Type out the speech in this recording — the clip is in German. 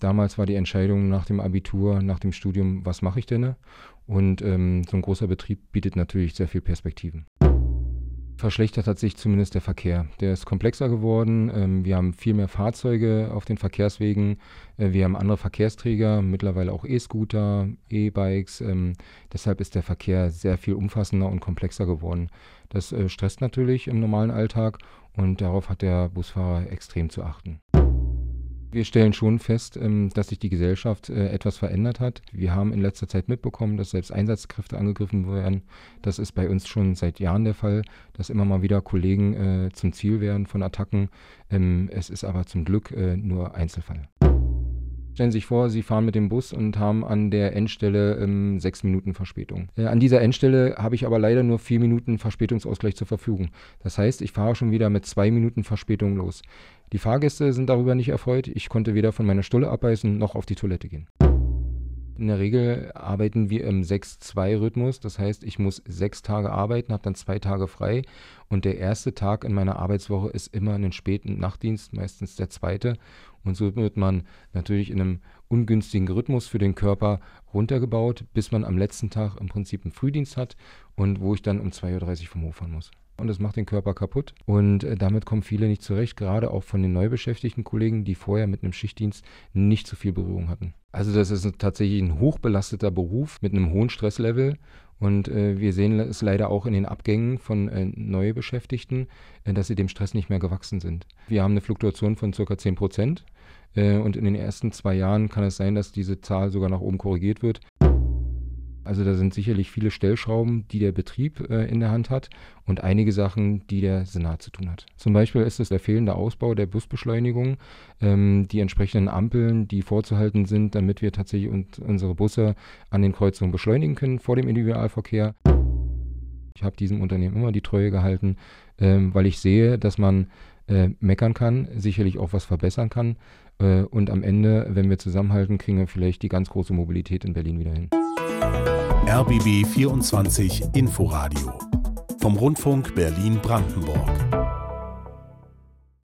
Damals war die Entscheidung nach dem Abitur, nach dem Studium, was mache ich denn? Und so ein großer Betrieb bietet natürlich sehr viel Perspektiven. Verschlechtert hat sich zumindest der Verkehr. Der ist komplexer geworden. Wir haben viel mehr Fahrzeuge auf den Verkehrswegen. Wir haben andere Verkehrsträger, mittlerweile auch E-Scooter, E-Bikes. Deshalb ist der Verkehr sehr viel umfassender und komplexer geworden. Das stresst natürlich im normalen Alltag und darauf hat der Busfahrer extrem zu achten. Wir stellen schon fest, dass sich die Gesellschaft etwas verändert hat. Wir haben in letzter Zeit mitbekommen, dass selbst Einsatzkräfte angegriffen werden. Das ist bei uns schon seit Jahren der Fall, dass immer mal wieder Kollegen zum Ziel werden von Attacken. Es ist aber zum Glück nur Einzelfall. Stellen Sie sich vor, Sie fahren mit dem Bus und haben an der Endstelle 6 Minuten Verspätung. An dieser Endstelle habe ich aber leider nur 4 Minuten Verspätungsausgleich zur Verfügung. Das heißt, ich fahre schon wieder mit 2 Minuten Verspätung los. Die Fahrgäste sind darüber nicht erfreut. Ich konnte weder von meiner Stulle abbeißen noch auf die Toilette gehen. In der Regel arbeiten wir im 6-2-Rhythmus. Das heißt, ich muss 6 Tage arbeiten, habe dann 2 Tage frei. Und der erste Tag in meiner Arbeitswoche ist immer ein späten Nachtdienst, meistens der zweite. Und so wird man natürlich in einem ungünstigen Rhythmus für den Körper runtergebaut, bis man am letzten Tag im Prinzip einen Frühdienst hat und wo ich dann um 2:30 Uhr vom Hof fahren muss. Und das macht den Körper kaputt und damit kommen viele nicht zurecht, gerade auch von den neu beschäftigten Kollegen, die vorher mit einem Schichtdienst nicht so viel Berührung hatten. Also das ist tatsächlich ein hochbelasteter Beruf mit einem hohen Stresslevel und wir sehen es leider auch in den Abgängen von neu Beschäftigten, dass sie dem Stress nicht mehr gewachsen sind. Wir haben eine Fluktuation von ca. 10% und in den ersten 2 Jahren kann es sein, dass diese Zahl sogar nach oben korrigiert wird. Also da sind sicherlich viele Stellschrauben, die der Betrieb in der Hand hat und einige Sachen, die der Senat zu tun hat. Zum Beispiel ist es der fehlende Ausbau der Busbeschleunigung, die entsprechenden Ampeln, die vorzuhalten sind, damit wir tatsächlich unsere Busse an den Kreuzungen beschleunigen können vor dem Individualverkehr. Ich habe diesem Unternehmen immer die Treue gehalten, weil ich sehe, dass man meckern kann, sicherlich auch was verbessern kann und am Ende, wenn wir zusammenhalten, kriegen wir vielleicht die ganz große Mobilität in Berlin wieder hin. RBB 24 Inforadio vom Rundfunk Berlin-Brandenburg.